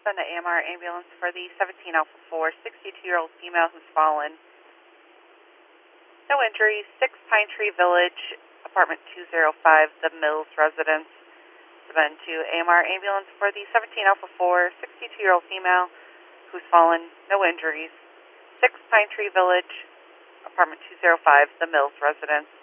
send an AMR ambulance for the 17 Alpha 4, 62-year-old female who's fallen. No injuries, 6 Pine Tree Village, apartment 205, the Mills residence. Send to AMR ambulance for the 17 Alpha 4, 62-year-old female who's fallen. No injuries, 6 Pine Tree Village, apartment 205, the Mills residence.